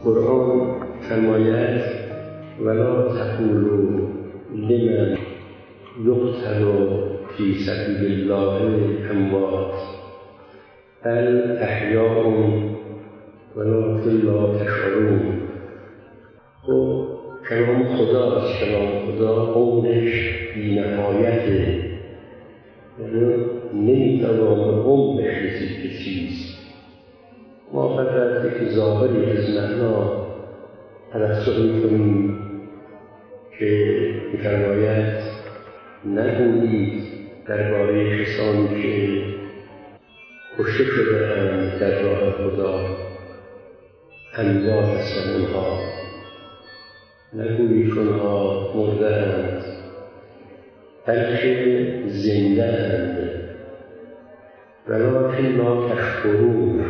قرآن فرماید ولا تقولوا لمن یقتل فی سبیل الله اموات بل احیاء ولکن لا تشعرون. خب کلام خداست، کلام خدا عمرش بی‌نهایته، یعنی نمیتوان به عمرش رسید که چیست. ما فقط یک ظاهری از معنا توسط می‌کنیم که می‌فرماید نگویید درباره کسانی که کشته شده‌اند در راه خدا اموات هستند، اونها نگویید اونها مرده‌اند، بلکه زنده‌اند ولکن لا تشعرون.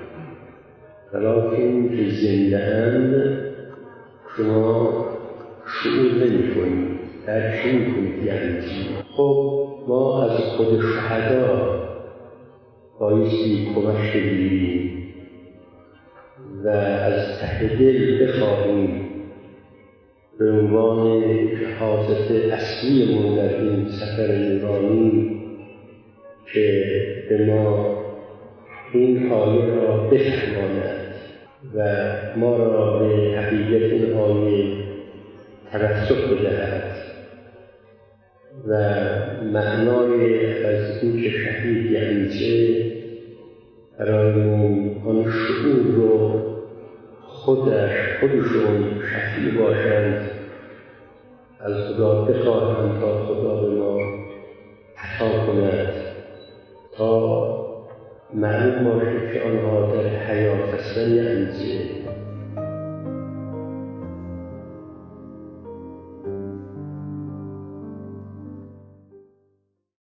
ولکن که زنده‌اند شما شعور نمی‌کنید، درک نمی‌کنید یعنی چی. خب ما از خود شهدا بایستی کمک بگیریم و از ته دل بخواهیم به عنوان حاجت اصلیمون در این سفر نورانی که به ما این آیه را بفهماند و ما را به حقیقت این آیه توسط بدهد و معنای از این که شهید یعنی چه برایمون آن شعور رو خودشون شفیع باشند، از خدا بخواهند تا خدا به ما عطا کند تا معلوم باشه که آنها در حیات هستند یعنی چه.